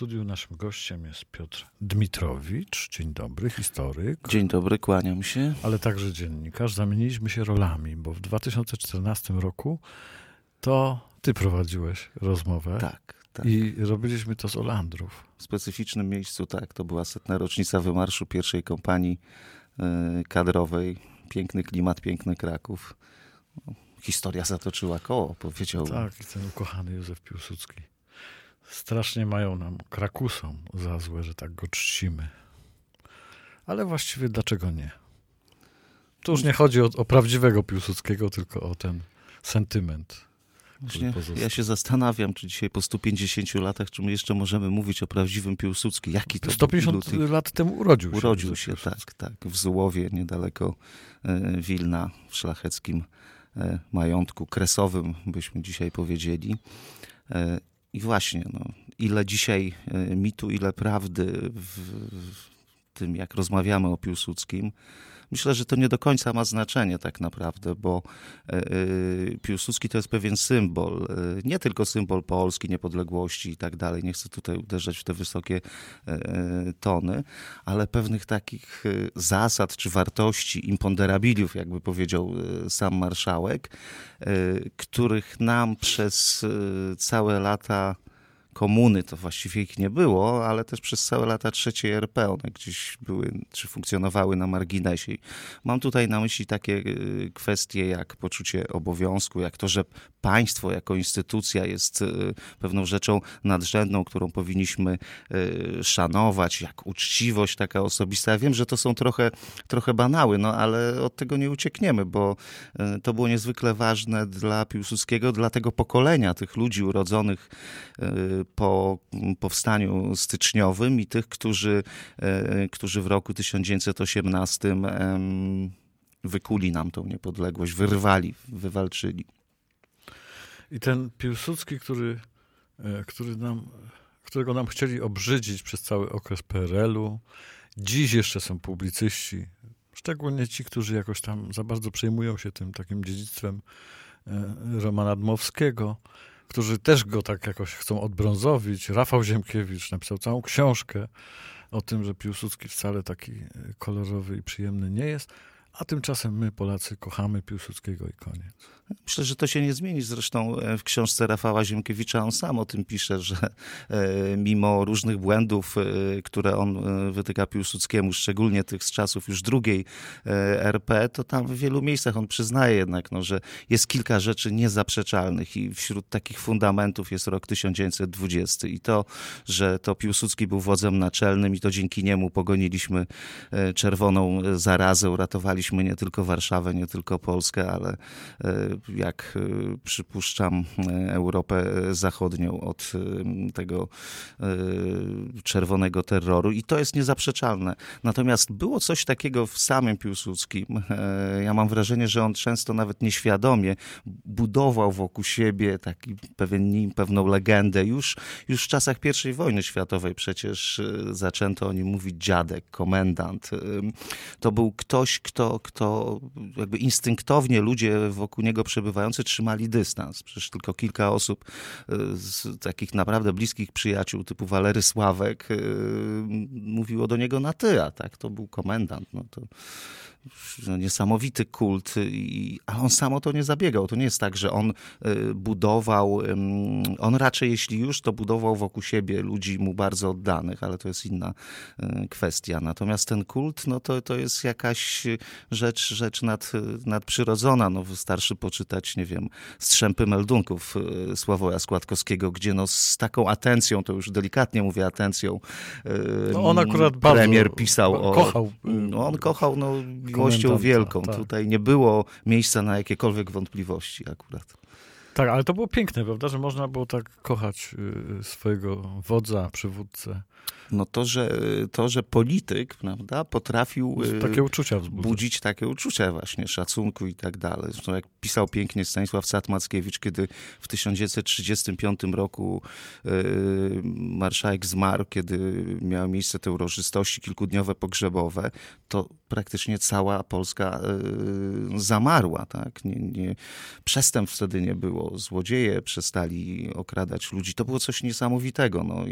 studiu naszym gościem jest Piotr Dmitrowicz. Dzień dobry, historyk. Dzień dobry, kłaniam się. Ale także dziennikarz. Zamieniliśmy się rolami, bo w 2014 roku to ty prowadziłeś rozmowę. Tak. I robiliśmy to z Olandrów. W specyficznym miejscu, tak. To była 100. rocznica wymarszu pierwszej kompanii kadrowej. Piękny klimat, piękny Kraków. Historia zatoczyła koło, powiedziałbym. Tak, i ten ukochany Józef Piłsudski. Strasznie mają nam, Krakusom, za złe, że tak go czcimy. Ale właściwie dlaczego nie? To już nie chodzi o prawdziwego Piłsudskiego, tylko o ten sentyment. Właśnie ja się zastanawiam, czy dzisiaj po 150 latach, czy my jeszcze możemy mówić o prawdziwym Piłsudskim. Jaki to 150 lat temu urodził się. Tak. W Zułowie, niedaleko Wilna, w szlacheckim majątku kresowym, byśmy dzisiaj powiedzieli. I właśnie, ile dzisiaj mitu, ile prawdy w tym, jak rozmawiamy o Piłsudskim. Myślę, że to nie do końca ma znaczenie tak naprawdę, bo Piłsudski to jest pewien symbol, nie tylko symbol Polski, niepodległości i tak dalej, nie chcę tutaj uderzać w te wysokie tony, ale pewnych takich zasad czy wartości, imponderabiliów, jakby powiedział sam marszałek, których nam przez całe lata komuny, to właściwie ich nie było, ale też przez całe lata III RP one gdzieś były, czy funkcjonowały na marginesie. Mam tutaj na myśli takie kwestie jak poczucie obowiązku, jak to, że państwo jako instytucja jest pewną rzeczą nadrzędną, którą powinniśmy szanować, jak uczciwość taka osobista. Ja wiem, że to są trochę banały, ale od tego nie uciekniemy, bo to było niezwykle ważne dla Piłsudskiego, dla tego pokolenia, tych ludzi urodzonych po powstaniu styczniowym i tych, którzy w roku 1918 wykuli nam tą niepodległość, wyrwali, wywalczyli. I ten Piłsudski, którego nam chcieli obrzydzić przez cały okres PRL-u, dziś jeszcze są publicyści, szczególnie ci, którzy jakoś tam za bardzo przejmują się tym takim dziedzictwem Romana Dmowskiego, którzy też go tak jakoś chcą odbrązowić. Rafał Ziemkiewicz napisał całą książkę o tym, że Piłsudski wcale taki kolorowy i przyjemny nie jest, a tymczasem my, Polacy, kochamy Piłsudskiego i koniec. Myślę, że to się nie zmieni. Zresztą w książce Rafała Ziemkiewicza on sam o tym pisze, że mimo różnych błędów, które on wytyka Piłsudskiemu, szczególnie tych z czasów już drugiej RP, to tam w wielu miejscach on przyznaje jednak, że jest kilka rzeczy niezaprzeczalnych i wśród takich fundamentów jest rok 1920 i to, że to Piłsudski był wodzem naczelnym i to dzięki niemu pogoniliśmy czerwoną zarazę, uratowaliśmy nie tylko Warszawę, nie tylko Polskę, ale jak przypuszczam Europę Zachodnią od tego czerwonego terroru i to jest niezaprzeczalne. Natomiast było coś takiego w samym Piłsudskim. Ja mam wrażenie, że on często nawet nieświadomie budował wokół siebie taki pewną legendę. Już w czasach I wojny światowej przecież zaczęto o nim mówić dziadek, komendant. To był ktoś, kto jakby instynktownie ludzie wokół niego przebywający trzymali dystans. Przecież tylko kilka osób z takich naprawdę bliskich przyjaciół typu Walery Sławek mówiło do niego na ty, a tak to był komendant. To niesamowity kult, ale on sam o to nie zabiegał. To nie jest tak, że on budował, on raczej jeśli już, to budował wokół siebie ludzi mu bardzo oddanych, ale to jest inna kwestia. Natomiast ten kult, to jest jakaś rzecz nadprzyrodzona. Wystarczy poczytać, nie wiem, Strzępy meldunków Sławoja Składkowskiego, gdzie z taką atencją, to już delikatnie mówię atencją, on akurat premier pisał kochał. On kochał, miłością wielką. Tak. Tutaj nie było miejsca na jakiekolwiek wątpliwości akurat. Tak, ale to było piękne, prawda, że można było tak kochać swojego wodza, przywódcę. No to, że polityk, prawda, potrafił takie uczucia budzić takie uczucia właśnie, szacunku i tak dalej. Zresztą jak pisał pięknie Stanisław Sat-Mackiewicz, kiedy w 1935 roku marszałek zmarł, kiedy miały miejsce te uroczystości kilkudniowe pogrzebowe, to praktycznie cała Polska zamarła. Tak? Przestępstw wtedy nie było. Złodzieje przestali okradać ludzi. To było coś niesamowitego. No,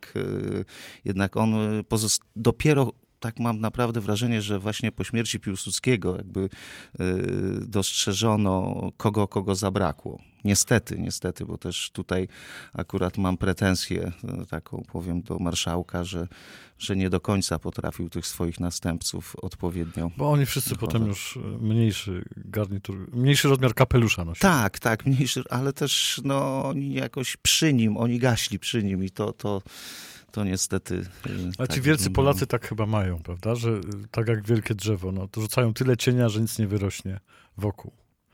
jednak on dopiero, tak mam naprawdę wrażenie, że właśnie po śmierci Piłsudskiego jakby dostrzeżono, kogo zabrakło. Niestety, bo też tutaj akurat mam pretensję taką, powiem, do marszałka, że nie do końca potrafił tych swoich następców odpowiednio. Bo oni wszyscy potem już mniejszy rozmiar kapelusza nosili. Tak, mniejszy, ale też oni jakoś oni gaśli przy nim i to niestety... A ci wielcy Polacy tak chyba mają, prawda? Że tak jak wielkie drzewo, to rzucają tyle cienia, że nic nie wyrośnie wokół.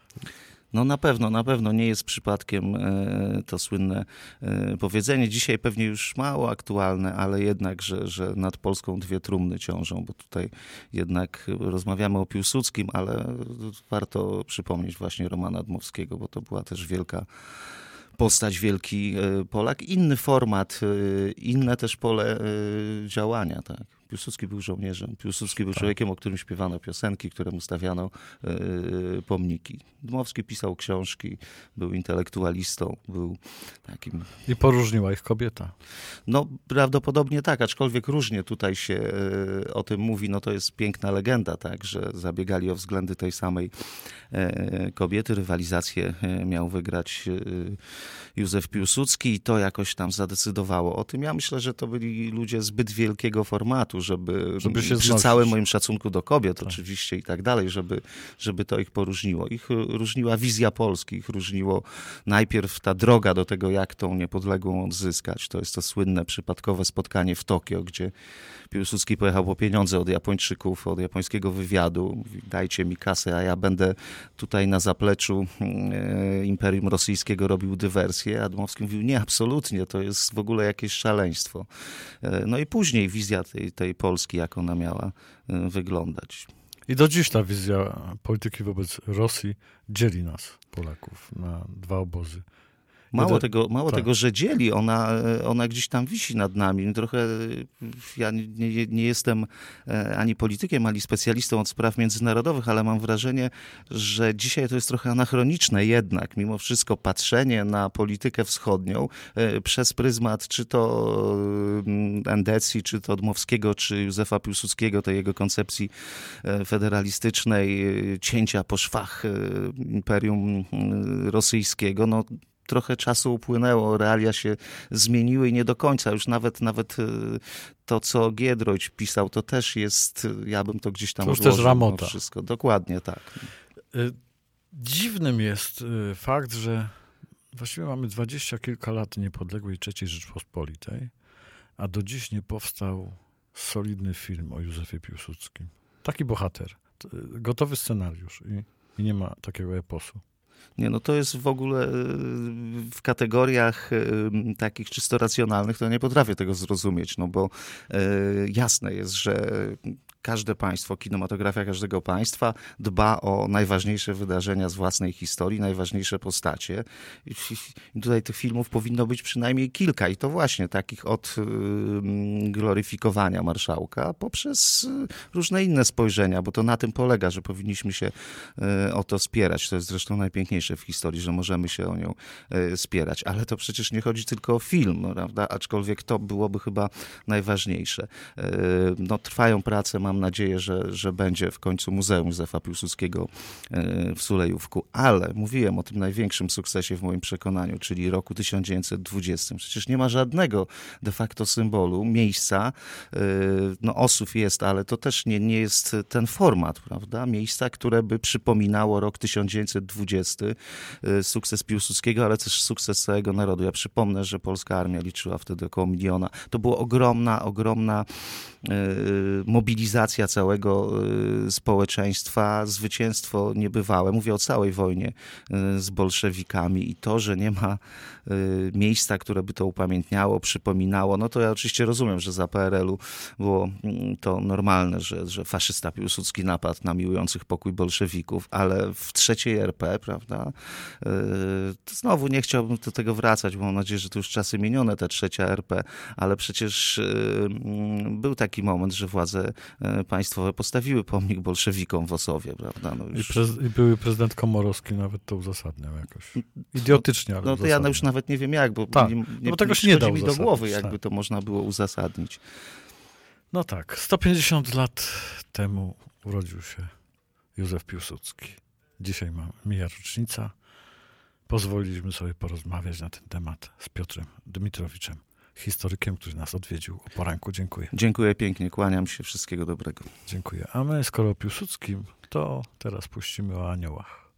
No na pewno nie jest przypadkiem to słynne powiedzenie. Dzisiaj pewnie już mało aktualne, ale jednak, że nad Polską dwie trumny ciążą, bo tutaj jednak rozmawiamy o Piłsudskim, ale warto przypomnieć właśnie Romana Dmowskiego, bo to była też wielka postać, wielki Polak. Inny format, inne też pole działania, tak. Piłsudski był żołnierzem. Piłsudski był człowiekiem, o którym śpiewano piosenki, któremu stawiano pomniki. Dmowski pisał książki, był intelektualistą, był takim... I poróżniła ich kobieta. No prawdopodobnie tak, aczkolwiek różnie tutaj się o tym mówi. No to jest piękna legenda, tak, że zabiegali o względy tej samej kobiety. Rywalizację miał wygrać Józef Piłsudski i to jakoś tam zadecydowało o tym. Ja myślę, że to byli ludzie zbyt wielkiego formatu, żeby się przy całym moim szacunku do kobiet oczywiście i tak dalej, żeby to ich poróżniło. Ich różniła wizja Polski, ich różniło najpierw ta droga do tego, jak tą niepodległą odzyskać. To jest to słynne, przypadkowe spotkanie w Tokio, gdzie Piłsudski pojechał po pieniądze od Japończyków, od japońskiego wywiadu. Mówi, dajcie mi kasę, a ja będę tutaj na zapleczu Imperium Rosyjskiego robił dywersję. A Dmowski mówił, nie, absolutnie, to jest w ogóle jakieś szaleństwo. No i później wizja tej Polski, jak ona miała wyglądać. I do dziś ta wizja polityki wobec Rosji dzieli nas, Polaków, na dwa obozy. Mało tego, że dzieli, ona gdzieś tam wisi nad nami. Trochę ja nie jestem ani politykiem, ani specjalistą od spraw międzynarodowych, ale mam wrażenie, że dzisiaj to jest trochę anachroniczne jednak, mimo wszystko patrzenie na politykę wschodnią przez pryzmat czy to Endecji, czy to Dmowskiego, czy Józefa Piłsudskiego, tej jego koncepcji federalistycznej, cięcia po szwach Imperium Rosyjskiego. No, trochę czasu upłynęło, realia się zmieniły i nie do końca. Już nawet to, co Giedroyć pisał, to też jest, ja bym to gdzieś tam to już też ramota. Wszystko. Dokładnie tak. Dziwnym jest fakt, że właściwie mamy 20 kilka lat niepodległej III Rzeczpospolitej, a do dziś nie powstał solidny film o Józefie Piłsudskim. Taki bohater, gotowy scenariusz i nie ma takiego eposu. Nie, no to jest w ogóle w kategoriach takich czysto racjonalnych, to nie potrafię tego zrozumieć, no bo jasne jest, że każde państwo, kinematografia każdego państwa dba o najważniejsze wydarzenia z własnej historii, najważniejsze postacie. I tutaj tych filmów powinno być przynajmniej kilka i to właśnie takich od gloryfikowania marszałka poprzez różne inne spojrzenia, bo to na tym polega, że powinniśmy się o to spierać. To jest zresztą najpiękniejsze w historii, że możemy się o nią spierać. Ale to przecież nie chodzi tylko o film, no, prawda? Aczkolwiek to byłoby chyba najważniejsze. No, trwają prace, mam nadzieję, że będzie w końcu Muzeum Józefa Piłsudskiego w Sulejówku, ale mówiłem o tym największym sukcesie w moim przekonaniu, czyli roku 1920. Przecież nie ma żadnego de facto symbolu, miejsca, no Ossów jest, ale to też nie jest ten format, prawda? Miejsca, które by przypominało rok 1920, sukces Piłsudskiego, ale też sukces całego narodu. Ja przypomnę, że polska armia liczyła wtedy około 1 000 000. To była ogromna mobilizacja mobilizacja całego społeczeństwa, zwycięstwo niebywałe. Mówię o całej wojnie z bolszewikami i to, że nie ma miejsca, które by to upamiętniało, przypominało, no to ja oczywiście rozumiem, że za PRL-u było to normalne, że faszysta Piłsudski napadł na miłujących pokój bolszewików, ale w trzeciej RP, prawda, to znowu nie chciałbym do tego wracać, bo mam nadzieję, że to już czasy minione, ta trzecia RP, ale przecież był taki moment, że władze państwowe postawiły pomnik bolszewikom w Osowie, prawda. No już... I były prezydent Komorowski nawet to uzasadniał jakoś. Idiotycznie, ale no to ja już nawet nie wiem jak, bo tak, nie, bo tego się nie da mi do głowy, tak. jakby to można było uzasadnić. No tak, 150 lat temu urodził się Józef Piłsudski. Dzisiaj mija rocznica. Pozwoliliśmy sobie porozmawiać na ten temat z Piotrem Dmitrowiczem, historykiem, który nas odwiedził o poranku. Dziękuję. Dziękuję pięknie, kłaniam się, wszystkiego dobrego. Dziękuję. A my, skoro o Piłsudskim, to teraz puścimy o aniołach.